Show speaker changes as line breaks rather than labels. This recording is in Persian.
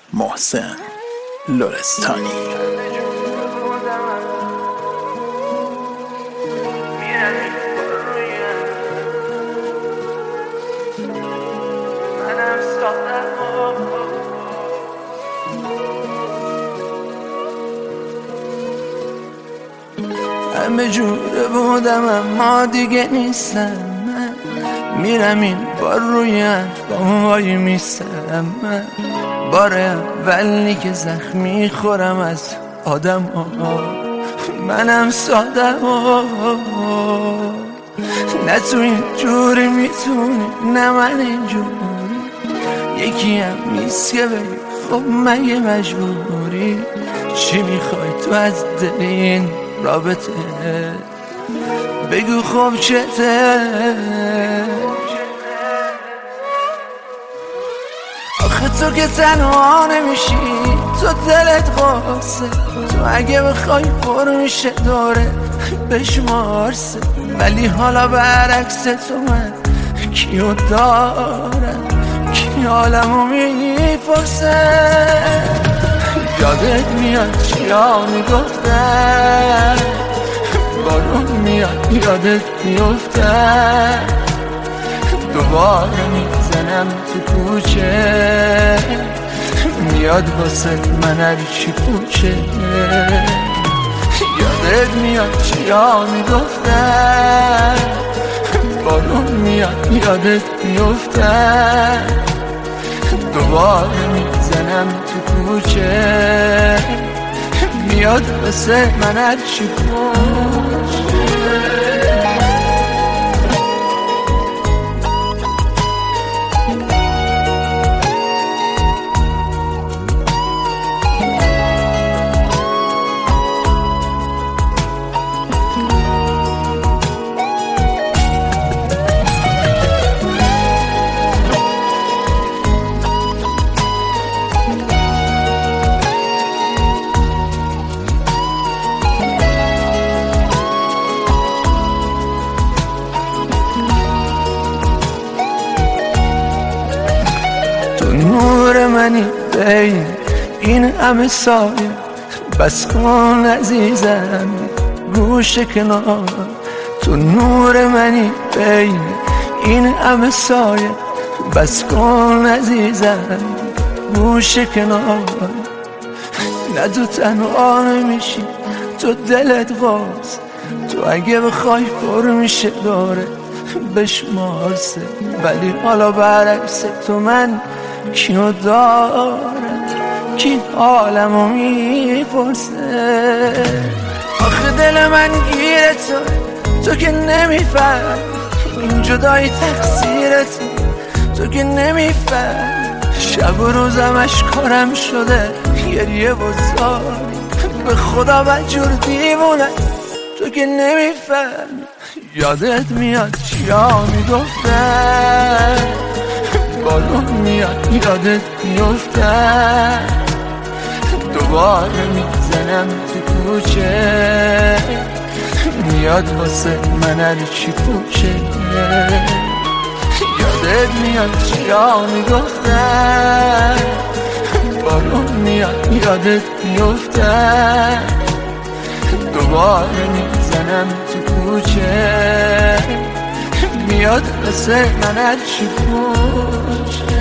محسن لرستانی.
همه جوره بودم اما دیگه نیستم. من میرم این بار رویم با موهای میستم. من بار اولی که زخم میخورم از آدم ها. منم ساده نه تو این جوری میتونی نه من این جوری. یکی هم نیست که بگی خب مگه مجبوری. چی میخوای تو از دل این رابطه بگو خب چته. آخه تو که تنها نمیشی تو دلت قاسه. تو اگه بخوای پر میشه داره بشمارسه. ولی حالا برعکس تو من کیو دارم کی حالمو میپرسه. یادت میاد چیا میگفتم بارون میاد یادت میفتم. دوباره میزنم تو کوچه میاد واسه من هرچی پوچه. یادت میاد چیا میگفتم بارون میاد یادت میفتم. دوباره میزنم تو کوچه میاد واسه من هرچی پوچه. نور منی بین این همه سایه بس کن عزیزم گوش کنار. تو نور منی بین این همه سایه بس کن عزیزم گوش کنار. نه تو تنها نمیشی تو دلت باز. تو اگه بخوای پر میشه داره بشمارسه. ولی حالا برعکس تو من کیو دارم کی حالمو میپرسه. آخه دل من گیره تو که نمیفهم این جدایی تقصیرت تو که نمیفهم. شب و روزمش کارم شده گریه و زاری به خدا بدجور دیوونه تو که نمیفهم. یادت میاد چیا میگفتم بارون میاد یادت میفتم. دوباره میزنم تو کوچه میاد واسه من هرچی پوچه. یادت میاد چیا میگفتم بارون میاد یادت میفتم. دوباره میزنم تو کوچه میاد واسه من هرچی پوچه.